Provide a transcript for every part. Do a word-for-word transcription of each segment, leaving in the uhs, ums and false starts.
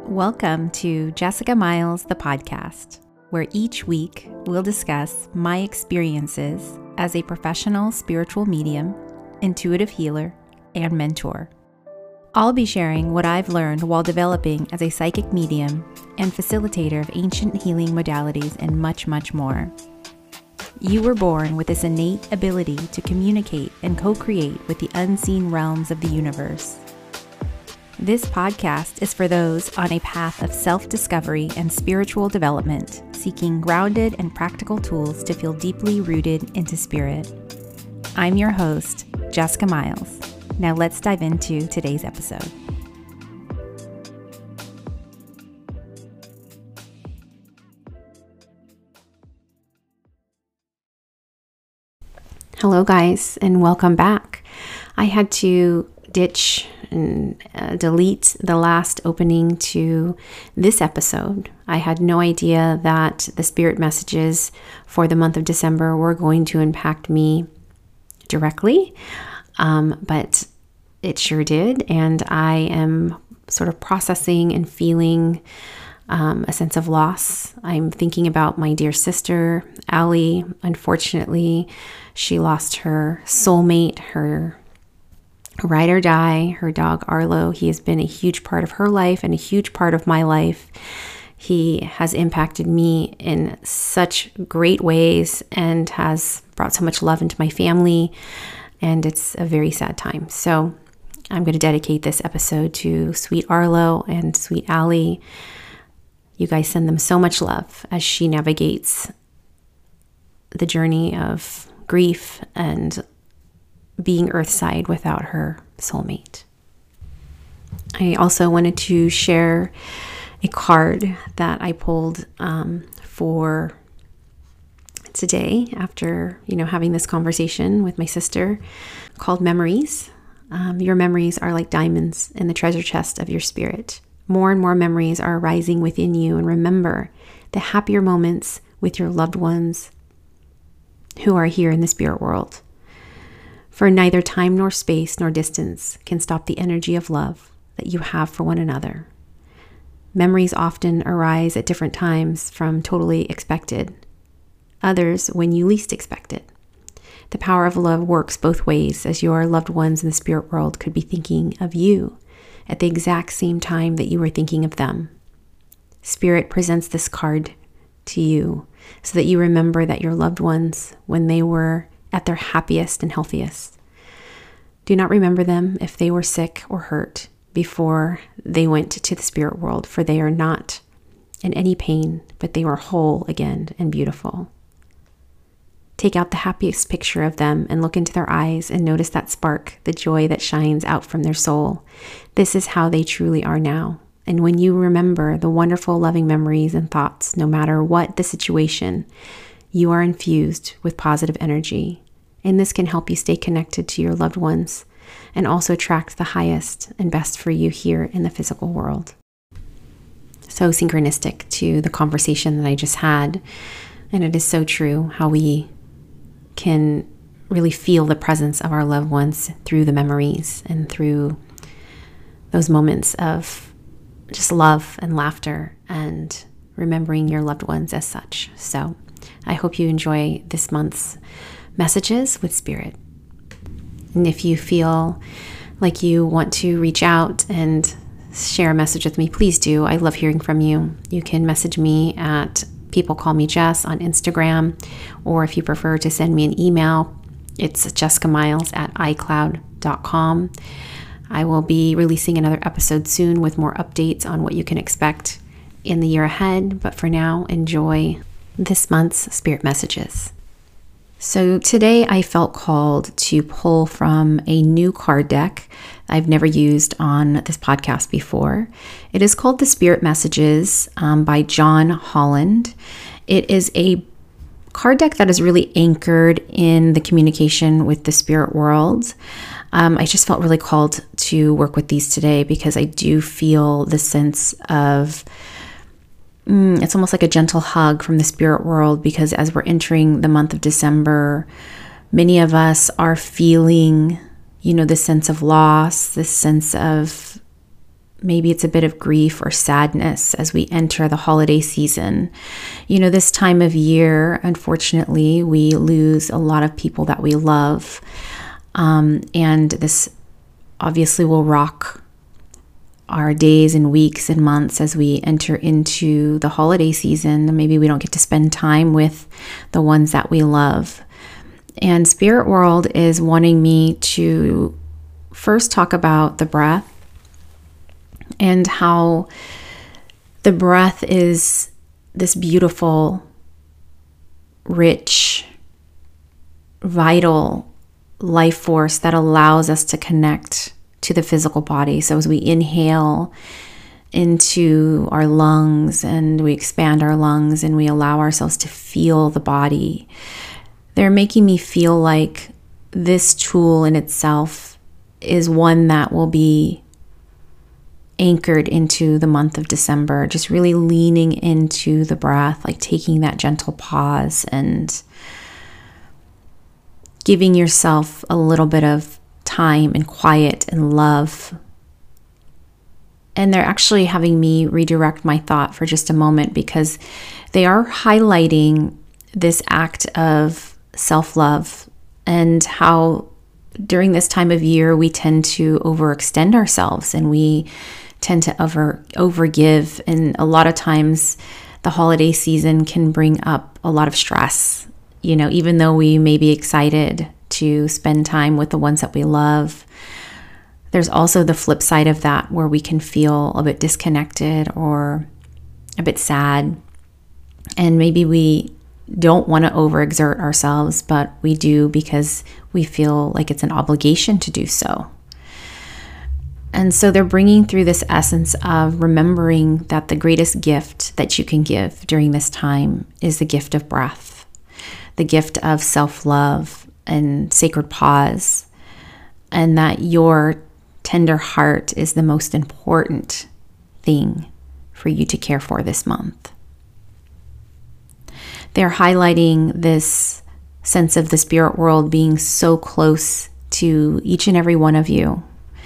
Welcome to Jessica Miles, the podcast, where each week we'll discuss my experiences as a professional spiritual medium, intuitive healer, and mentor. I'll be sharing what I've learned while developing as a psychic medium and facilitator of ancient healing modalities and much, much more. You were born with this innate ability to communicate and co-create with the unseen realms of the universe. This podcast is for those on a path of self-discovery and spiritual development, seeking grounded and practical tools to feel deeply rooted into spirit. I'm your host, Jessica Miles. Now let's dive into today's episode. Hello guys, and welcome back. I had to ditch and uh, delete the last opening to this episode. I had no idea that the spirit messages for the month of December were going to impact me directly, um, but it sure did, and I am sort of processing and feeling um, a sense of loss. I'm thinking about my dear sister, Allie. Unfortunately, she lost her soulmate, her ride or die, her dog Arlo. He has been a huge part of her life and a huge part of my life. He has impacted me in such great ways and has brought so much love into my family, and it's a very sad time. So I'm going to dedicate this episode to sweet Arlo and sweet Allie. You guys send them so much love as she navigates the journey of grief and being earthside without her soulmate. I also wanted to share a card that I pulled um, for today after, you know, having this conversation with my sister, called Memories. Um, your memories are like diamonds in the treasure chest of your spirit. More and more memories are arising within you, and remember the happier moments with your loved ones who are here in the spirit world. For neither time nor space nor distance can stop the energy of love that you have for one another. Memories often arise at different times from totally expected, others when you least expect it. The power of love works both ways, as your loved ones in the spirit world could be thinking of you at the exact same time that you were thinking of them. Spirit presents this card to you so that you remember that your loved ones, when they were at their happiest and healthiest, do not remember them if they were sick or hurt before they went to the spirit world, for they are not in any pain, but they were whole again and beautiful. Take out the happiest picture of them and look into their eyes and notice that spark, the joy that shines out from their soul. This is how they truly are now. And when you remember the wonderful, loving memories and thoughts, no matter what the situation, you are infused with positive energy. And this can help you stay connected to your loved ones and also attract the highest and best for you here in the physical world. So synchronistic to the conversation that I just had. And it is so true how we can really feel the presence of our loved ones through the memories and through those moments of just love and laughter and remembering your loved ones as such. So I hope you enjoy this month's messages with Spirit. And if you feel like you want to reach out and share a message with me, please do. I love hearing from you. You can message me at People Call Me Jess on Instagram, or if you prefer to send me an email, it's jessica miles at i cloud dot com. I will be releasing another episode soon with more updates on what you can expect in the year ahead. But for now, enjoy this month's Spirit Messages. So today I felt called to pull from a new card deck I've never used on this podcast before. It is called The Spirit Messages um, by John Holland. It is a card deck that is really anchored in the communication with the spirit world. Um, I just felt really called to work with these today because I do feel the sense of Mm, it's almost like a gentle hug from the spirit world, because as we're entering the month of December, many of us are feeling, you know, this sense of loss, this sense of maybe it's a bit of grief or sadness as we enter the holiday season. You know, this time of year, unfortunately, we lose a lot of people that we love. Um, and this obviously will rock our days and weeks and months as we enter into the holiday season. Maybe we don't get to spend time with the ones that we love. And Spirit World is wanting me to first talk about the breath and how the breath is this beautiful, rich, vital life force that allows us to connect to the physical body. So as we inhale into our lungs and we expand our lungs and we allow ourselves to feel the body, they're making me feel like this tool in itself is one that will be anchored into the month of December, just really leaning into the breath, like taking that gentle pause and giving yourself a little bit of time and quiet and love. And they're actually having me redirect my thought for just a moment because they are highlighting this act of self-love and how during this time of year we tend to overextend ourselves and we tend to over overgive, and a lot of times the holiday season can bring up a lot of stress. You know, even though we may be excited to spend time with the ones that we love, there's also the flip side of that where we can feel a bit disconnected or a bit sad, and maybe we don't want to overexert ourselves, but we do because we feel like it's an obligation to do so. And so they're bringing through this essence of remembering that the greatest gift that you can give during this time is the gift of breath, the gift of self-love and sacred pause, and that your tender heart is the most important thing for you to care for this month. They're highlighting this sense of the spirit world being so close to each and every one of you.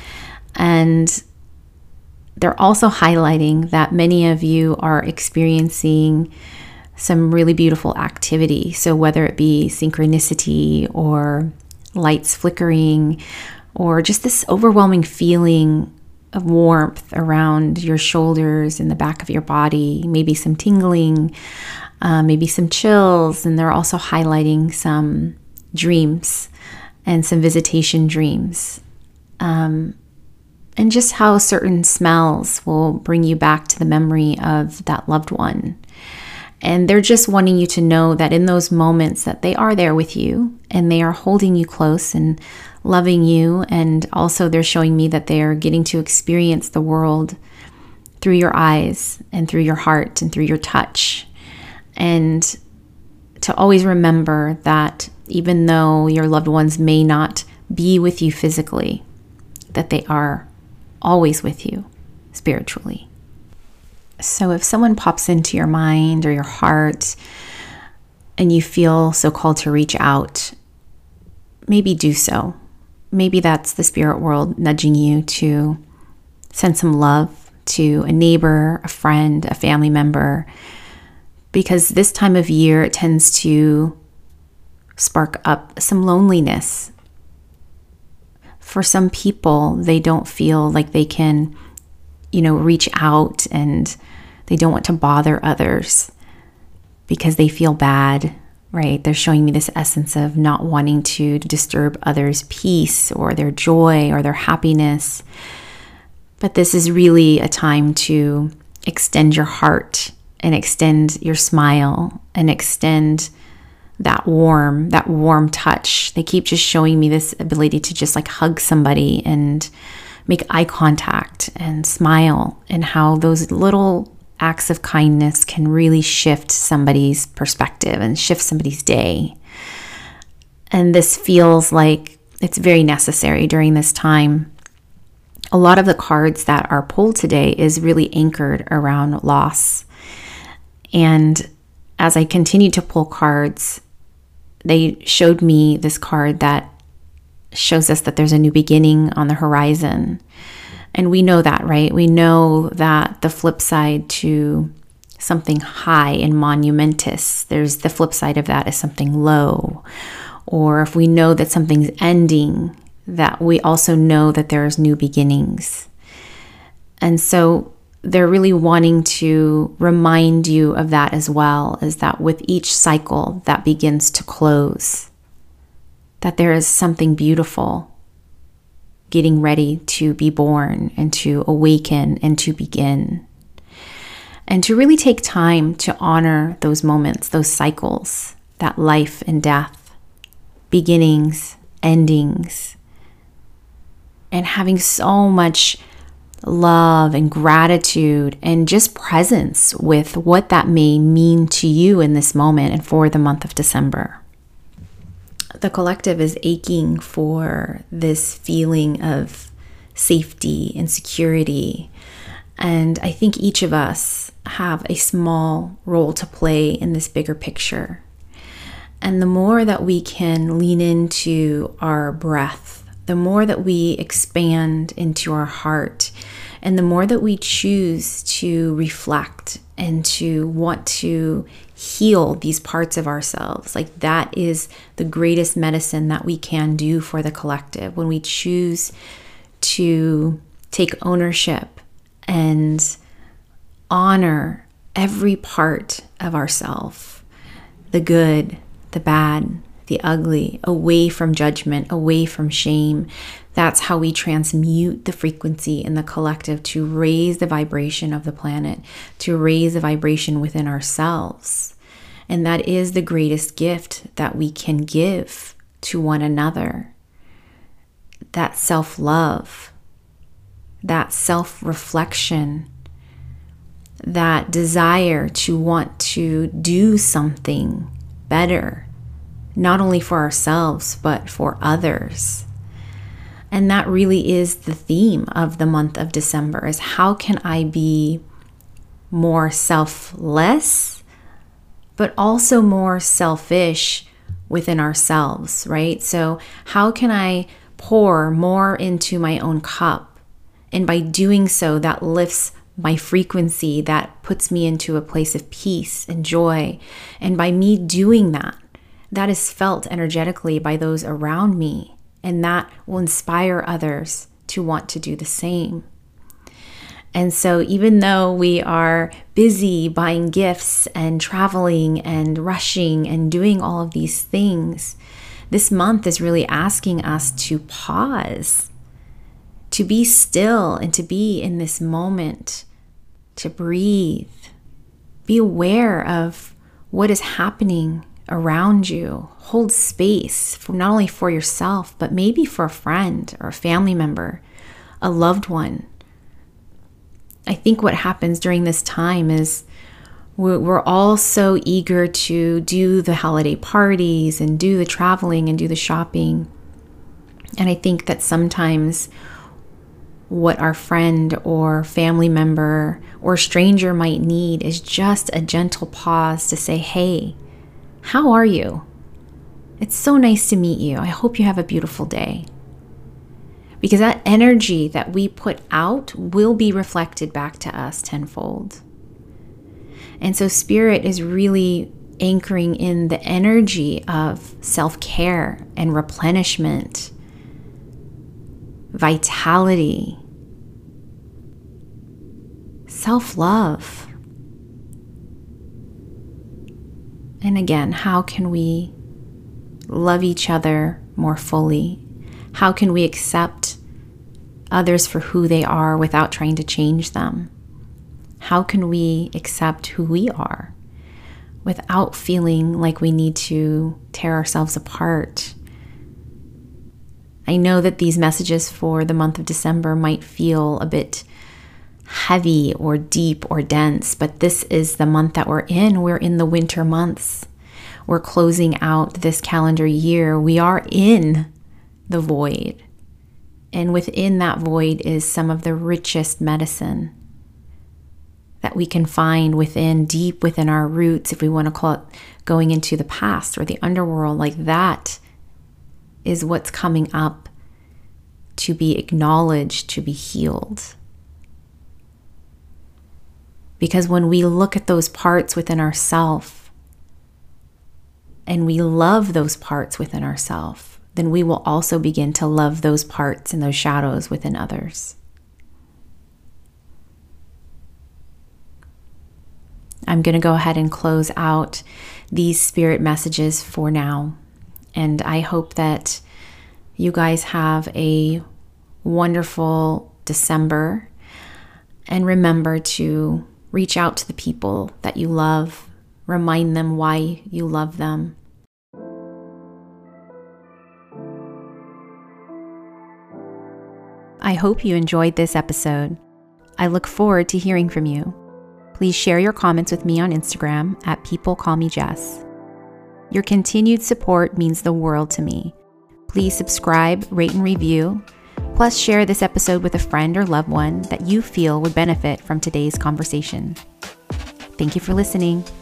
And they're also highlighting that many of you are experiencing some really beautiful activity. So whether it be synchronicity or lights flickering or just this overwhelming feeling of warmth around your shoulders and the back of your body, maybe some tingling, uh, maybe some chills. And they're also highlighting some dreams and some visitation dreams. Um, and just how certain smells will bring you back to the memory of that loved one. And they're just wanting you to know that in those moments that they are there with you and they are holding you close and loving you. And also they're showing me that they are getting to experience the world through your eyes and through your heart and through your touch. And to always remember that even though your loved ones may not be with you physically, that they are always with you spiritually. So if someone pops into your mind or your heart and you feel so called to reach out, maybe do so. Maybe that's the spirit world nudging you to send some love to a neighbor, a friend, a family member, because this time of year it tends to spark up some loneliness. For some people, they don't feel like they can, you know, reach out, and they don't want to bother others because they feel bad, right? They're showing me this essence of not wanting to disturb others' peace or their joy or their happiness. But this is really a time to extend your heart and extend your smile and extend that warm, that warm touch. They keep just showing me this ability to just like hug somebody and make eye contact and smile, and how those little acts of kindness can really shift somebody's perspective and shift somebody's day. And this feels like it's very necessary during this time. A lot of the cards that are pulled today is really anchored around loss. And as I continued to pull cards, they showed me this card that shows us that there's a new beginning on the horizon. And we know that, right? We know that the flip side to something high and monumentous, there's the flip side of that is something low. Or if we know that something's ending, that we also know that there's new beginnings. And so they're really wanting to remind you of that as well, is that with each cycle that begins to close, that there is something beautiful getting ready to be born and to awaken and to begin. And to really take time to honor those moments, those cycles, that life and death, beginnings, endings, and having so much love and gratitude and just presence with what that may mean to you in this moment and for the month of December. The collective is aching for this feeling of safety and security. And I think each of us have a small role to play in this bigger picture. And the more that we can lean into our breath, the more that we expand into our heart, and the more that we choose to reflect and to want to heal these parts of ourselves, like that is the greatest medicine that we can do for the collective. When we choose to take ownership and honor every part of ourselves, the good, the bad, the ugly, away from judgment, away from shame. That's how we transmute the frequency in the collective to raise the vibration of the planet, to raise the vibration within ourselves. And that is the greatest gift that we can give to one another. That self-love, that self-reflection, that desire to want to do something better, not only for ourselves, but for others. And that really is the theme of the month of December, is how can I be more selfless, but also more selfish within ourselves, right? So how can I pour more into my own cup? And by doing so, that lifts my frequency, that puts me into a place of peace and joy. And by me doing that, that is felt energetically by those around me, and that will inspire others to want to do the same. And so even though we are busy buying gifts and traveling and rushing and doing all of these things, this month is really asking us to pause, to be still and to be in this moment, to breathe, be aware of what is happening around you. Hold space for not only for yourself, but maybe for a friend or a family member, a loved one. I think what happens during this time is we're, we're all so eager to do the holiday parties and do the traveling and do the shopping. And I think that sometimes what our friend or family member or stranger might need is just a gentle pause to say, hey, how are you? It's so nice to meet you. I hope you have a beautiful day. Because that energy that we put out will be reflected back to us tenfold. And so Spirit is really anchoring in the energy of self-care and replenishment, vitality, self-love. And again, how can we love each other more fully? How can we accept others for who they are without trying to change them? How can we accept who we are without feeling like we need to tear ourselves apart? I know that these messages for the month of December might feel a bit heavy or deep or dense, but this is the month that we're in. We're in the winter months. We're closing out this calendar year. We are in the void. And within that void is some of the richest medicine that we can find within, deep within our roots, if we want to call it going into the past or the underworld. Like that is what's coming up to be acknowledged, to be healed. Because when we look at those parts within ourselves and we love those parts within ourselves, then we will also begin to love those parts and those shadows within others. I'm going to go ahead and close out these spirit messages for now. And I hope that you guys have a wonderful December. And remember to reach out to the people that you love. Remind them why you love them. I hope you enjoyed this episode. I look forward to hearing from you. Please share your comments with me on Instagram at People Call Me Jess. Your continued support means the world to me. Please subscribe, rate, and review. Plus, share this episode with a friend or loved one that you feel would benefit from today's conversation. Thank you for listening.